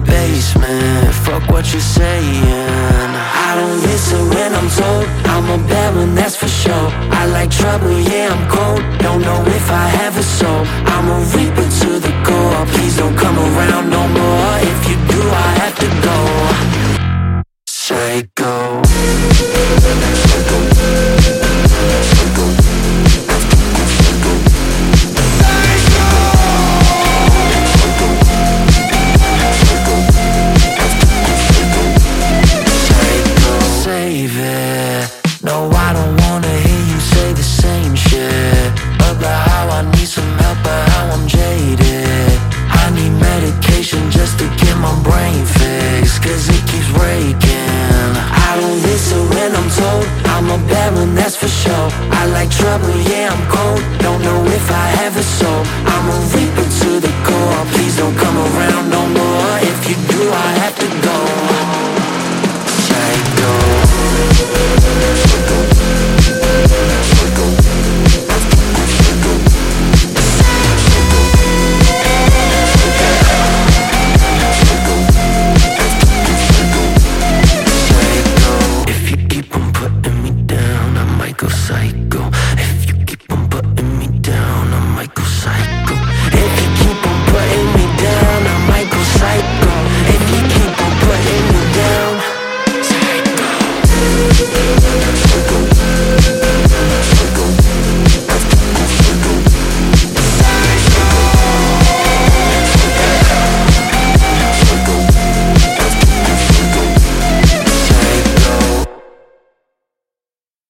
basement, fuck what you're saying. I don't listen when I'm told I'm a bad one, that's for sure. I like trouble, yeah, I'm cold. Don't know if I have